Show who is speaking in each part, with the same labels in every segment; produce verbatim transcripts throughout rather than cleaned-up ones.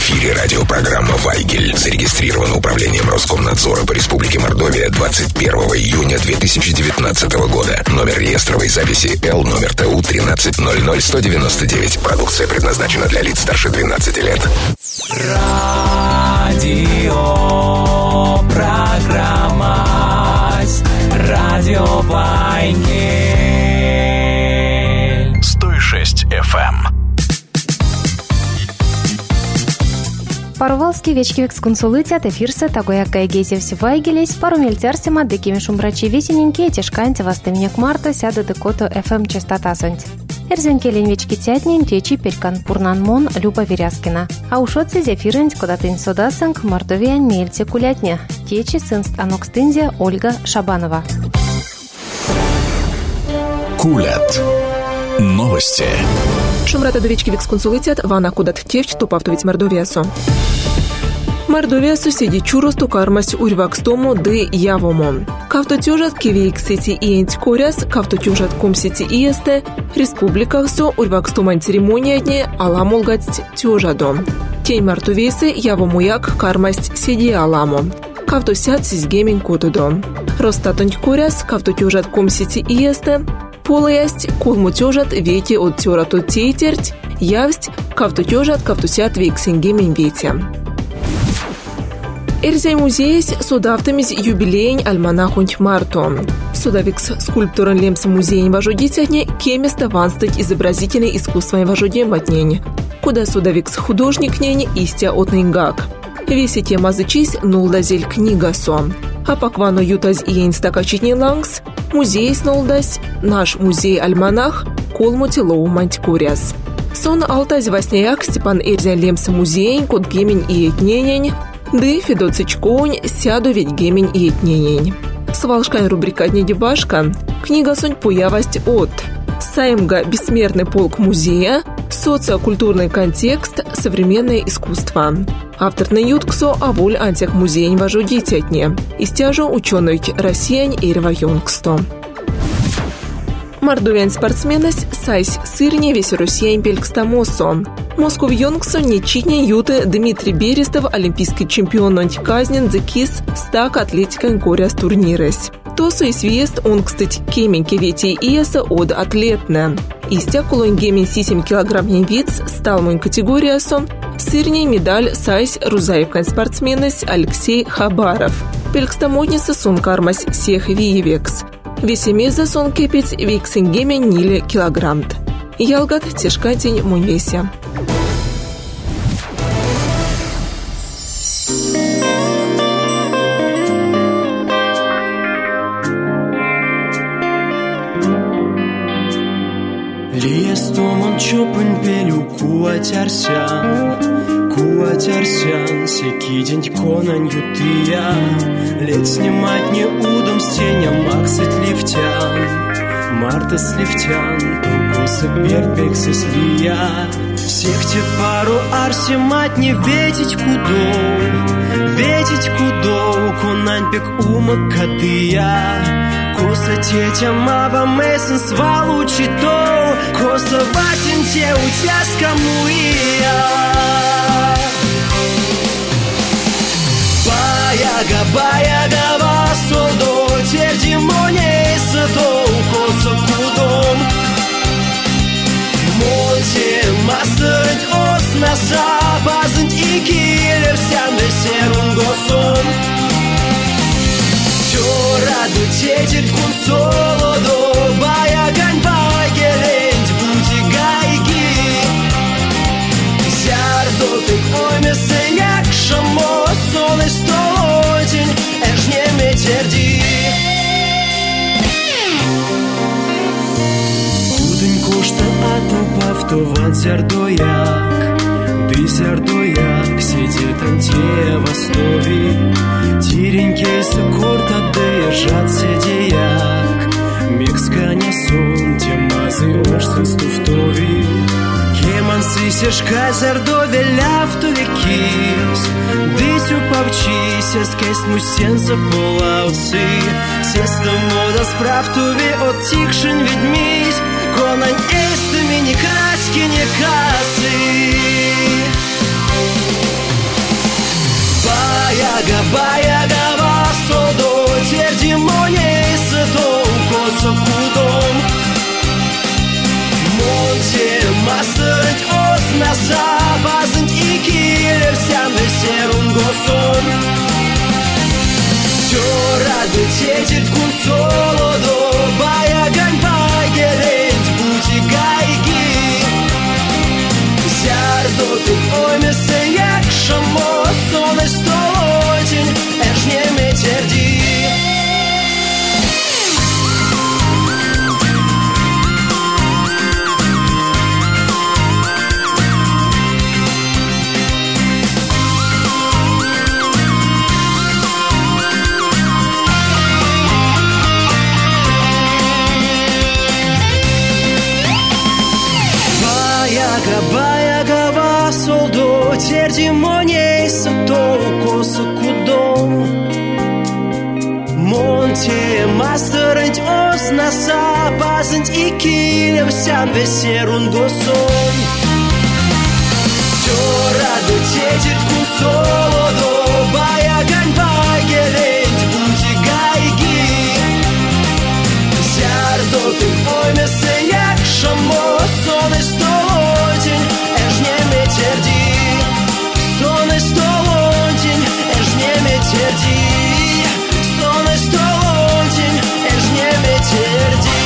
Speaker 1: эфире радиопрограмма «Вайгель». Зарегистрирована управлением Роскомнадзора по Республике Мордовия двадцать первого июня две тысячи девятнадцатого года. Номер реестровой записи Л, номер ТУ тринадцать ноль ноль сто девяносто девять. Продукция предназначена для лиц старше двенадцати лет.
Speaker 2: Радио программа Радио Вайгель
Speaker 3: сто шесть эф эм.
Speaker 4: Парувалский вечкивекс консулитет эфирсе такой гейзевси Вайгелес пару мельтерсима декими шумбрачи весененькие тишканти вастымнек марта сяда декото эф эм частота сонть. Эрзенкелень вечки тятнин течи перкан пурнанмон Люба Веряскина. А ушотся зефирент куда-тынь содасынк мордовиян мельте кулятня. Течи сынст анокстынзе Ольга Шабанова.
Speaker 3: Кулят. Новости.
Speaker 5: Шумрата довечки виксконсулитет вана кудат тевч топавтовить Мордовиясо. Мордовия соседи чуросту кармась урьвакстому ды явому. Кавто тюжат кивейк сети иенть коряс, кавто тюжат ком сети иесте, республиках со урьвакстумань церемония дне аламолгать тюжадо. Тень мартовейсы явому як кармасть седи аламу. Кавто сят сизгемень котудо. Ростатонь коряс, кавто тюжат ком сети иесте, полаясть, колму тюжат вети от тюрату тейтерть, явсть, кавто тюжат, кавто сят вейксенгемень вети. Эрзей музейс судавтамиз юбилейн альманахунь марто. Судавикс скульптурен лемс музейн вожудитятне кеместа ванстать изобразительное искусство вожудем матнень. Куда судавикс художник нень истя отнынгак. Веси тема зычись нулдазель книга со. А поквану ютаз иен стакачитни лангс, музей снолдась, наш музей альманах, колмути лоу мантькуряс. Сон алтаз васняяк Степан Эрзей лемс музейн код гемень и этненень, ды Федоцичконь сяду ведь гемень и этненень. Свалшкань рубрика «Дня дебашка», книга сонь появость от Саимга «Бессмертный полк музея», социокультурный контекст, современное искусство. Автор на ютксо аволь антях музейн вожудитятне, истяжу ученый россиян Эрва Йонгсто. Мордовян спортсменность сайс сырне весь россиян пелькстамосо. Москов Йонгсо нечитне юты Дмитрий Берестов, олимпийский чемпион антиказнен дзекис стак атлетикан коряс турнирес. Тосу и свест он, кстати, кеменьки вети иеса от атлетна. Истя кулон гемен сисем килограммный виц стал мой категориясом, сырней медаль сайс рузаевкан спортсменность Алексей Хабаров. Пелькстамодница сон кармась сех виевекс. Весемеза сон кепец виксенгемен ниле килограммт. Ялгат тишкатень мунвеся.
Speaker 2: Лиестомон чопын пелю куатярсян, куатярсян, секидень конань ютыя, лет снимать не удом стеня максит лифтян, марта слифтян, тукуса перпексы слия, секте пару арси мать не ветить кудоу, ветить кудоу, конань пек ума катыя. Коса тетя мава месен свалу чито, коса васен те утяска муия. Баяга, баяга васолдо, тердимоне сато, коса кудом. Монте масыть ос наса, базент и килер сянде серун госом. Раду тетель кун солодо, баягань вайгелень, бути гайги. Зярдо ты ойме сеняк шамо, солы столотень, эжне метерди. Кудень кошта атопав, то ван зярдояк, ды зярдояк, сидит анте в основе. Тиренький сокорта держат седеяк, миксканя сон, темазы ошсен стуфтови. Кеман сисешка зардове ляфтове кис, дысю павчися, скайсну сенса полауцы. Сеста мода справтове оттикшен ведьмись, конань эстами не краски, не касы. certi monei să toco să cudom Monte mastărânti osna sa bazânti ichilem seam beserun gosoi Ciora de cecit cu solo baia gani vaigelent bunti gaigi Ziardo pe oime se jak šamo sone stolontin ež njeme tjerdi Sone stolontin ež njeme tjerdi Sone stolontin ež njeme tjerdi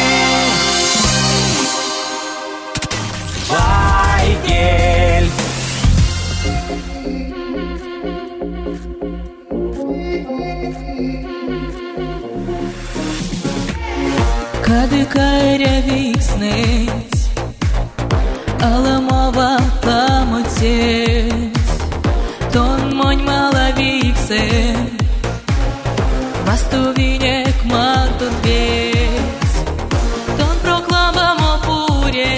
Speaker 2: Vaigel
Speaker 6: Kad kairė veiksnais Alamova pamotės Ton moň mala vykse Vastuvinėk matot vės Ton proklamamo pūrė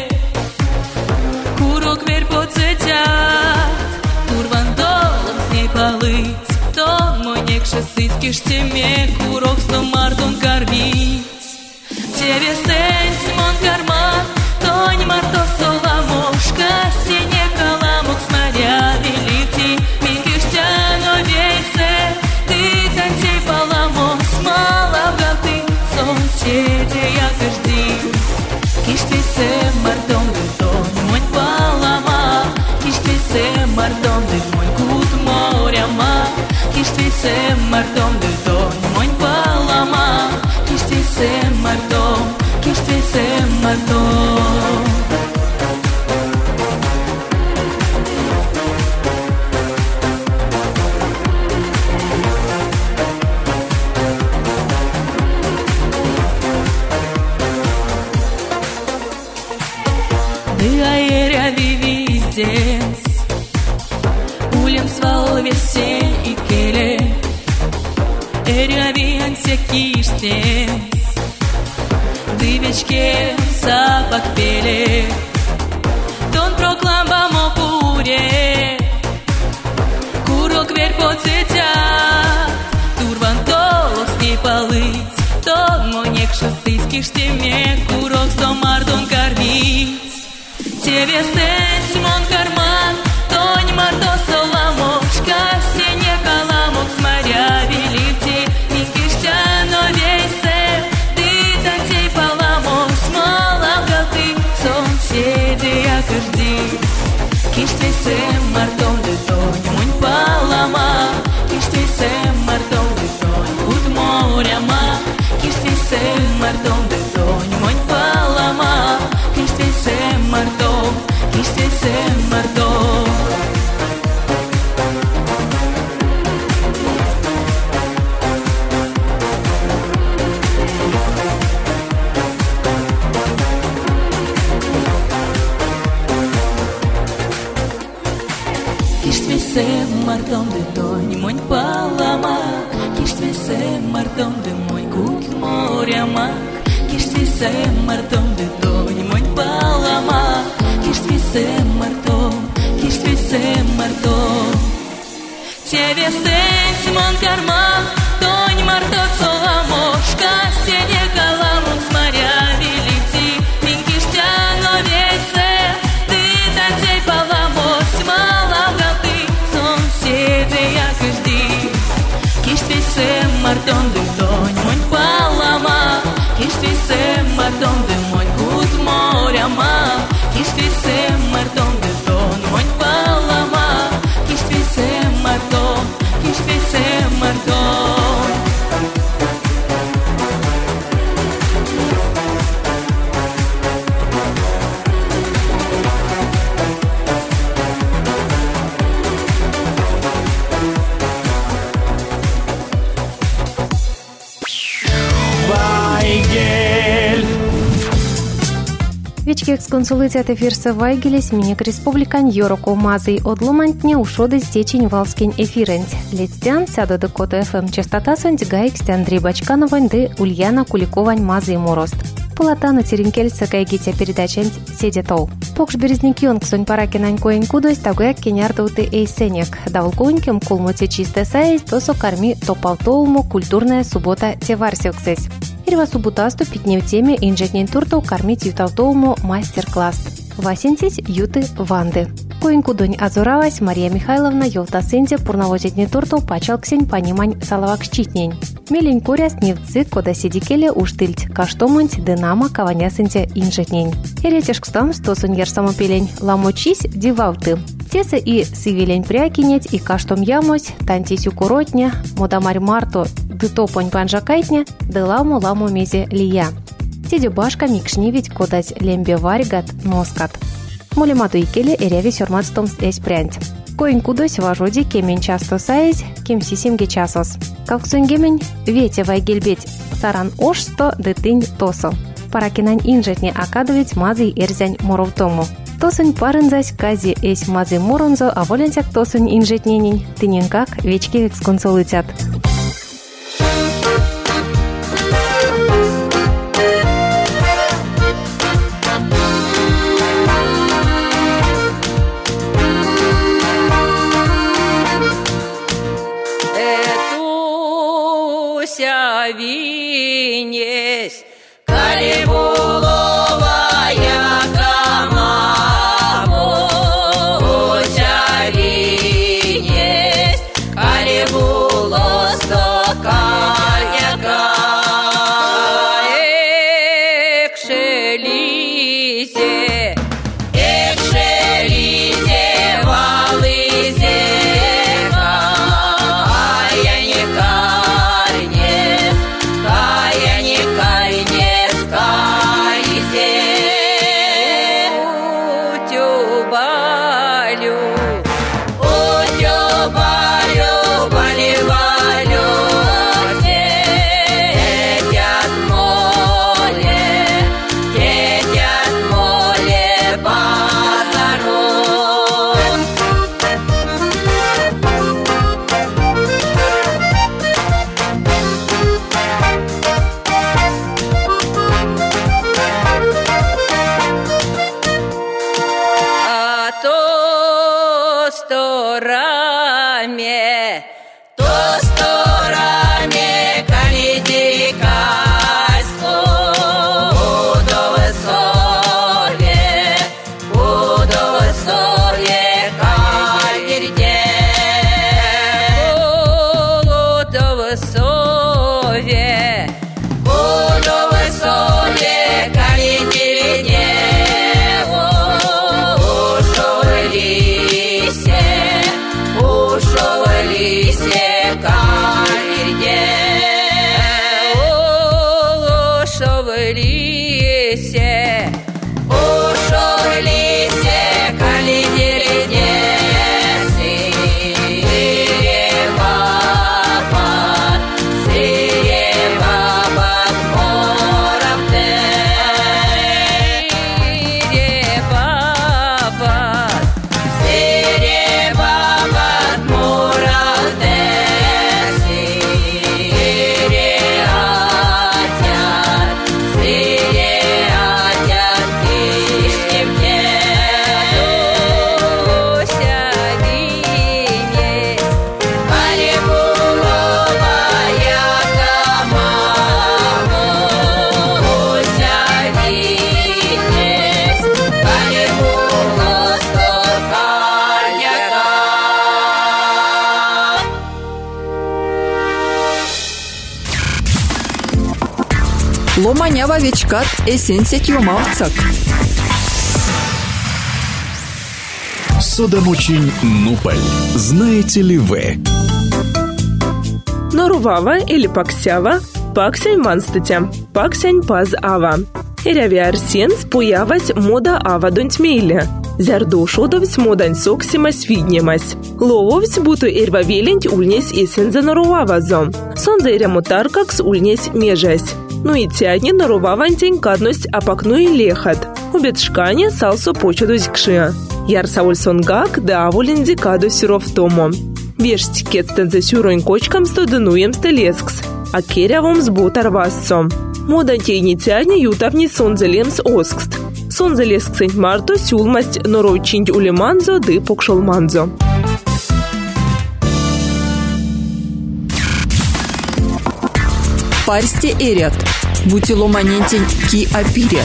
Speaker 6: Kuro kverpo cetят Tur vandolams nei palaic Ton moņek šasit kištime Kuroks to marton karmīt Тебе сенс мон карман, тонь марто соломошка, сине каламок смаря велити, мингиштяно вейсе, ты танцей паламос, мала в галты, соседи я кажди. Киштвисе мартон де тонь, монь палама, киштвисе мартон де монь кут моря ма, киштвисе мартон де тонь, монь палама, киштвисе мартон, киштвисе мартон. Дыаеря вивиздес, улем свал весен и келе, эрявиан секиштес. Дывечке запах пели Тон прокламбамо пуре Курок верь поцетят Турван толок с ней полыть Тон монек шестыцких штеме Курок сто мартон кормить Тебе стенс мон карман Тонь марто соломошка Сене каламок с моря велите Минкиштяно вейсе Соседи я кажди Киштвисе мартон де тонь Монь палама Киштвисе мартон де тонь Кут моря ма Киштвисе мартон де тонь Монь палама Киштвисе мартон Киштвисе мартон Киштвисе мартон де тонь Монь палама Киштвисе мартон де монь Кут моря ма Киштвисе мартон де тонь Монь палама Киштвисе мартон Киштвисе мартон Тебе стенс мон карман Тонь марто соломошка Сене каламок с моря велити Минкиштяно вейсе Ты танцей паламос Мала в галты Соседи я кажди Киштвисе мартон де тонь Монь палама Киштвисе мартон де монь Кут моря ма Киштвисе мартон де тонь Монь палама Киштвисе мартон Киштвисе мартон
Speaker 2: Vaigel
Speaker 4: Вечки эксконсулицият эфирсы вайгелес миник республикан Йороко мазый одломантне ушоды стечень валскин эфирент. Летстян сяду Декото эф эм частота сонть гайксти Андрей Бачкановань де Ульяна Куликовань мазый морост. Палатану теренкельса кайгитя передача седетол. Покш березники он ксонь паракинань коень кудось тагуяк кенярдауты эйсенек. Давлкоеньким кулмуте чисте сайз тосо карми топалтоуму культурная суббота теварсиоксес. Ирва субботасту питне в теме инжетнень турту кормить юталтоуму мастер-класс. Васинтись юты ванды. Коень кудонь азуралась Мария Михайловна Йолтасенде пурновозетне турту пачал ксень понимань салавак щитнень. Мелень куряс невцы кода сидикеле уштыльть, каштомонть динамо каванясенде инжетнень. Иретешкстам стосунь ерсамопелень ламочись дивалты. Тесы и сивелень прякинеть и каштом ямось, тантись укуротня, модамарь марто дытопонь панжакайтня, дыламу ламу мезе лия. Сидю башка микшнивить кодать лембе варигат носкат. Молемату икеле эряви сёрматстомс эсь прянть. Коень кудось важоди кемень часто сайз, кем сисимге часос. Калксунгемень вете вайгельбеть саран ошсто дытынь тосо. Паракинань инжетне акадовить мазый эрзянь моровтому. Тосынь парынзась кази эсь мазый моронзо, а воленсяк тосынь инжетненень, тыненкак вечки эксконсулитят.
Speaker 6: Винесь, Калибуловая кама, Ося винесь, Калибуло стокальняка, Экшелизе, Экшелизе, Валызека, Аяникарне,
Speaker 7: Ломанява вечкат эсенсек юмавцак.
Speaker 3: Содомучин Нуполь. Знаете ли вы?
Speaker 5: Норувава или паксява, паксянь манстатя, паксянь паз ава. Эряви арсенс появась мода ава донтмейле. Зярдошодовсь модан соксимась виднемась. Лововсь буту эрвавеленть ульнесь эсенза норувавазо. Сонза эрямутаркакс ульнесь межась. Ну и тядни норувавантень кадность апакну и лехат. Убетшкане салсо почадусь кшия. Яр сауль сонгак да авулин дикадо сюров томо. Вешсть кетстензе сюройн кочкам стодынуем стелескс. А керявом сбут арвасцо. Мода тейницяне ютавни сонзелемс оскст. Сонзелеск сент марто сюлмасть норойчинь улеманзо ды покшолманзо.
Speaker 7: Парсте эрят. Бутиломанентень ки апирят.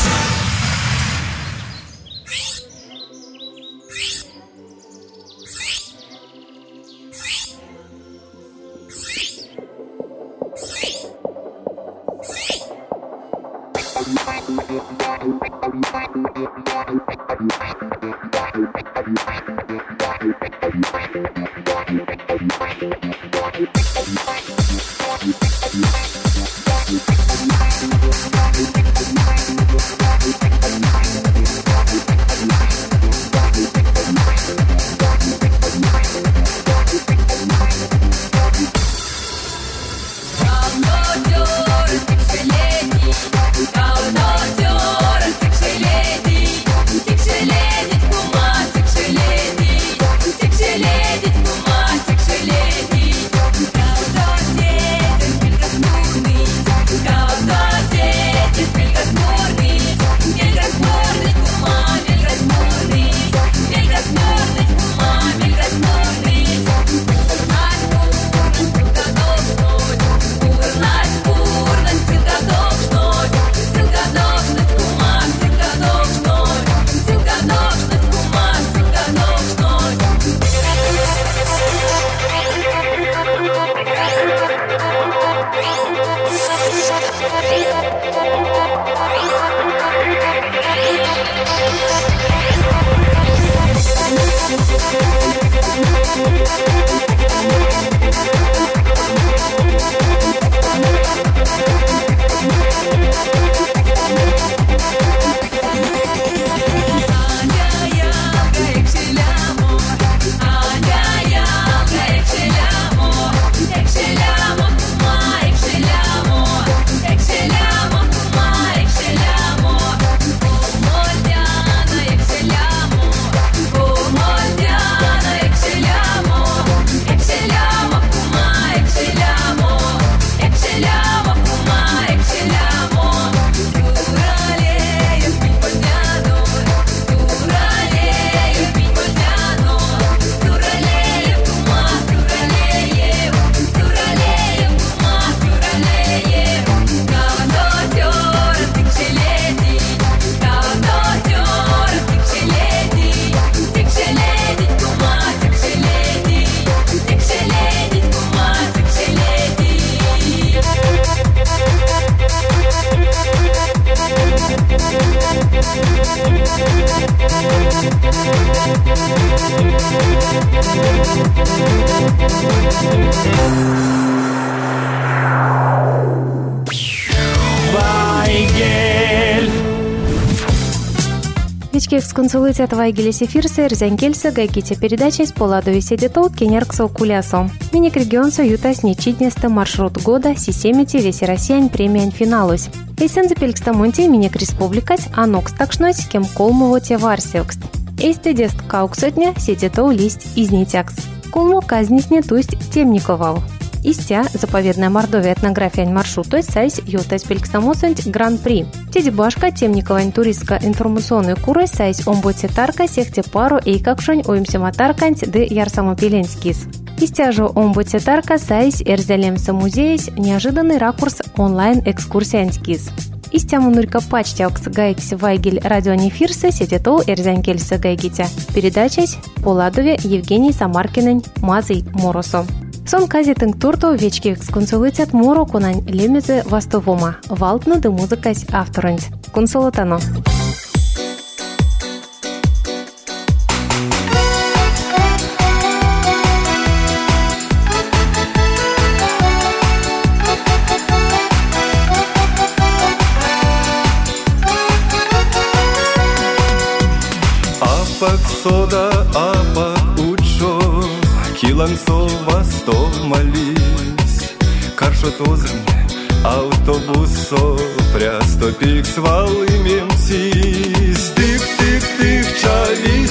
Speaker 4: Вечки эксконсулыцят вайгелес эфирсы эрзянкельсы гайгите передачи с поладу седетол кенерксо кулясо. Миник регионсо ютас нечитнесто маршрут года сисемити веси россиян премиан финалус. Эсен запелькста монте миник республикас анокс такшнось кем колмово те варсиокст. Эсте дест кауксотня седетол лист изнитякс. Колмо казнисне тусть темниковал. Истя заповедная Мордовия этнография маршрут, то есть сайс ютас пелькстамосент гран-при. Тедибашка темниковань туристка информационный курой сайс омботитарка сехте пару и какшонь уимсематаркант де ярсамопеленскис. Истя же омботитарка сайс эрзалемса музеис неожиданный ракурс онлайн экскурсианскис. Истя мунурка пачтяукс гайкс вайгель радионефирсы сететол эрзянкельсы гайгитя. Передачась Поладове Евгений Самаркинен Мазый Моросо. Сон казитинг турто вечки эксконсулыцят моро конань лемезе вастовома. Валтну де музыкась авторонь. Консулатано.
Speaker 8: Апак сода, апак учо, килан со вас то молись. Каршо тозрне, автобусо приступик с валымем сис. Тых-тых-тых, чави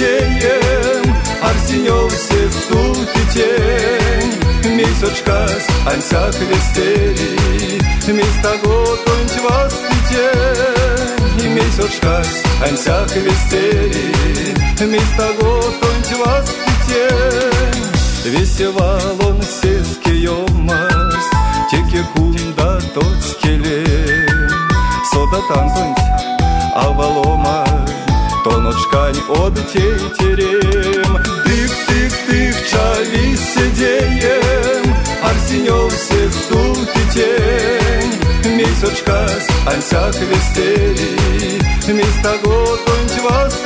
Speaker 8: сидеем, Арсенев все ступитень. Месячкас, ансяк вестери, Места готонь вас питень. Месячкас, ансяк вестери, Места готонь вас питень. Весевал он сескиомас, Теке кунда тот скелем. Сода танцунь, авалома, Тоночкань от тейтерем. Тых-тых-тых, чави сидеем, Арсенев все ступитень. Месячкас, ансяк вестери, Места готонь вас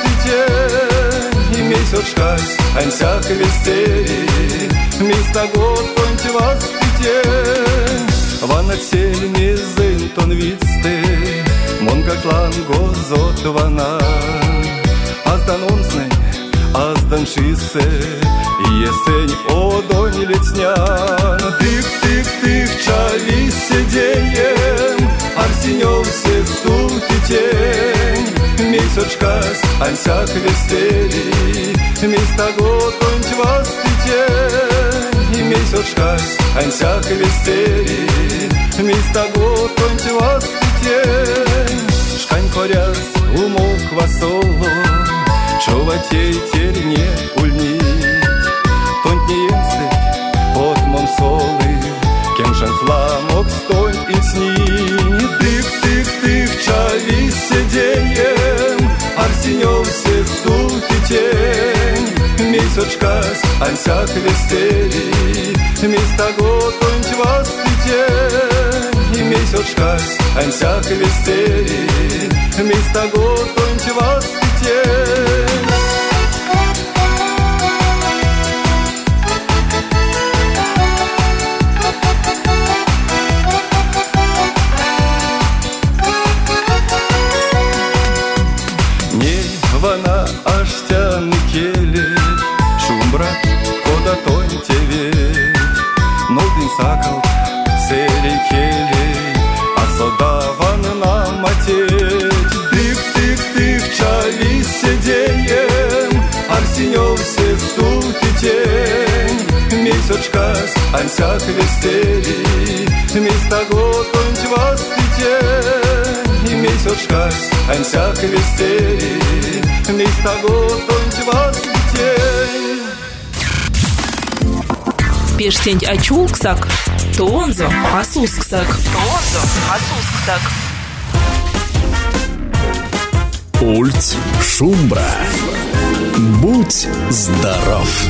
Speaker 8: питень. Месячкас, ансяк вестери, Места готонь вас питень. Ван отсель мизын тон вицте, Монга клан гозот вана. Аздан онснень, аздан шиссе, Есень одонь летнян. Тых-тых-тых, чави сидеем, Арсенев все ступитень. Месячкас, ансяк вестери, Места готонь вас питень. Месячкас, ансяк вестери, Места готонь вас питень. Шкань коряс, умок васоло, Чуватей терне ульнить. Тонь не емслить, под мон-солы, Кемшан фламок стонь и сни. Тых-тых-тых, чави сидеем, Арсенев все ступитень. Месячкас, ансяк вестери, Места готонь вас питень. Месячкас, ансяк вестери, Места готонь вас питень. Вана аштян келе, Шумбрат кода тонь тебе. Нолдин сакал сери келе, А сода ван на матеть. Тых-тых-тых, чави сидеем, Арсенев все ступитень. Месячкас, ансяк вестери, Места готонь вас питень. Месячкас, ансяк вестери, Места готонь вас питень.
Speaker 5: Пештень ачулксак, Тонзо асусксак. Тонзо асусксак.
Speaker 3: Ульт Шумбра. Будь здоров.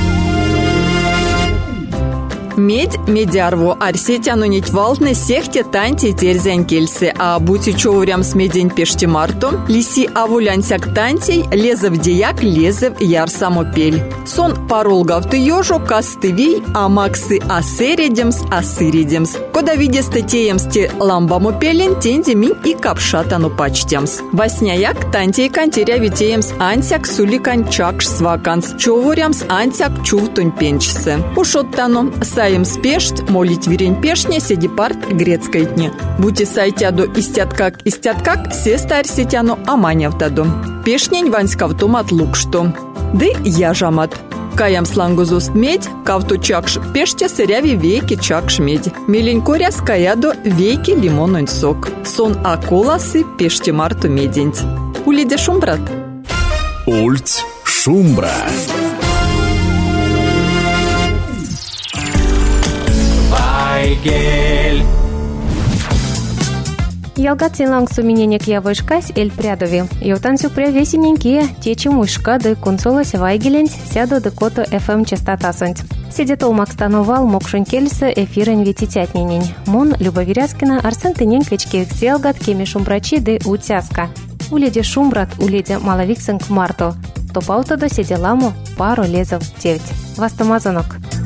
Speaker 7: Медь медярву арсетяну нить валтны сехте танти терзян кельсы, а бути човрям с медень пешти марту, лиси авулянсяк тантей, лезов дияк лезов яр самопель. Сон паролгав ты ежу кастывей, а максы асередемс асыредемс. Кода виде статеемсти ламбаму пелен тенди минь и капшатану пачтемс. Васняяк тантей кантеря витеемс ансяк суликан чакш сваканс, човрямс ансяк чувтунь пенчсы. Ушоттану саем спешт, молить верень пешня, седи парт грецкой дне. Будьте сайтяду истяткак истяткак, се старсетяну аманявтаду. Пешнень ваньскавтумат лук что. Ды яжамат. Каям слангузуст медь, кавту чакш пеште сыряви веки чакш медь. Меленькоря скаяду веки лимонный сок. Сон аколасы пеште марту меденць. Улиде шумбрат.
Speaker 3: Ульт Шумбра.
Speaker 2: Вайгель.
Speaker 4: Ялгацин ланг сумененек явышкась эль прядови. Йотан сюпре весененькие, течи мушка да консолась вайгеленць сяду да кото эф эм частотасонть. Сидетол макстанувал мокшун кельсы эфирен вититятненень. Мон Люба Вирязкина, Арсен Тынень квечкевик сиалгат кеми шумбрачи да утяска. Уледе шумбрат, уледе маловиксенг марто. Топауто до седеламу пару лезов девять. Вастамазонок.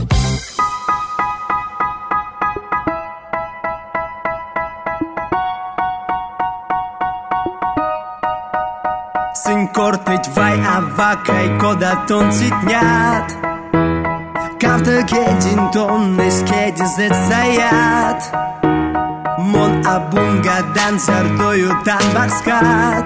Speaker 2: Syn kortыть вай авакай кода тон цитнят. Кавта гедин тон эскеди зецаят. mon abungadan sardою tan bakskat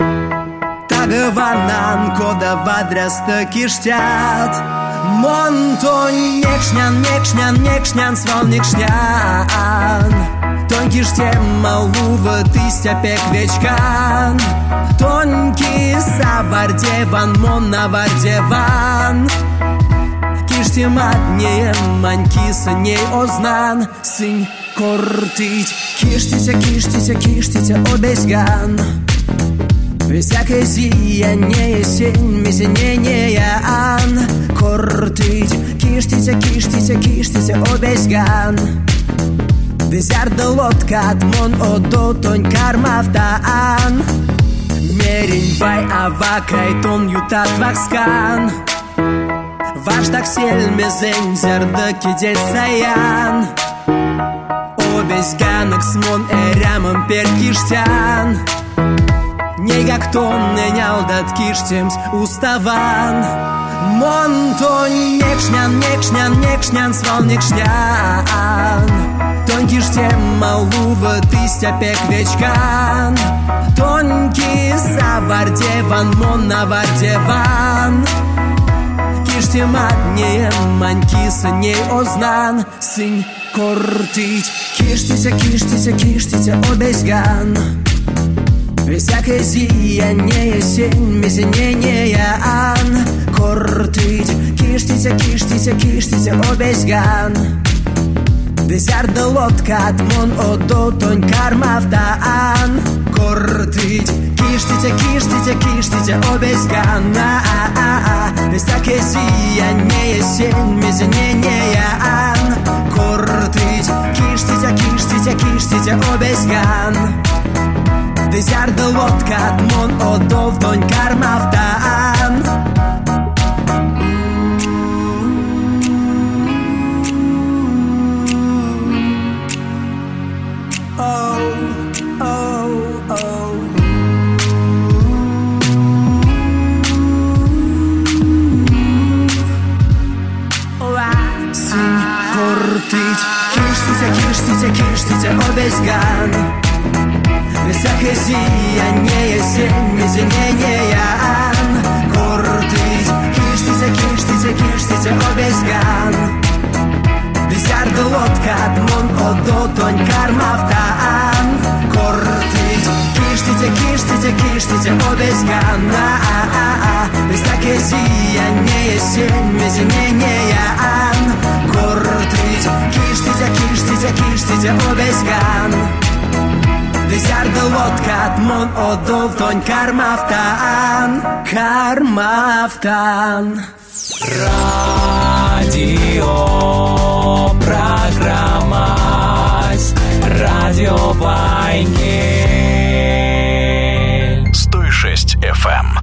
Speaker 2: Tagavanan koda vadrasta kishtat Mon ton nekšňan, nekšňan, nekšňan sval nekšňan Ton kishtem maluva tistepek večkan Tonki savardevan, mon navardevan Kishtem adniem mankisa nei oznan Syn kortить Киштите, киштите, киштите обезган Всякое сияние, сень, мизинение, ан Кортить, киштите, киштите, киштите обезган Дезярда лодка, мон одо, тонь кармавтаан Мерень вай авакай, тон ютат вакскан Ваш так сель мезень, зярда кидеть саян Обезганок смон эрямом перкиштян Нега кто ненял дат киштемс уставан Монтон некшнян, некшнян, некшнян свал некшнян Тон киштем малува тыстяпек вечкан Тонки савардеван, мон навардеван Киштем аднеем манкиса ней ознан Сынь кортить Киштите, киштите, киштите обезган Всякое сияние, сень, мизинение, ан Кортить Киштите, киштите, киштите обезган Дезярда лодка, мон одо, тонь кармавтаан Кортить Киштите, киштите, киштите обезган Всякое сияние, сень, мизинение, ан Кортить Киштите, киштите, киштите обезган Дезярда лодка, мон одо, тонь кармавтаан Киштите, киштите, киштите обезган Всякое сияние, сень, мизинение, ан Кортить Киштите, киштите, киштите обезган Дезярда лодка, мон одо, тонь кармавтаан Кортить Киштите, киштите, киштите обезган Всякое сияние, сень, мизинение, ан Кортить Киштите, киштите, киштите обезган Дезярда лодка, мон одо, тонь кармавтаан Кармавтаан
Speaker 9: Радио, программа Радио Вайнгель сто шесть эф эм.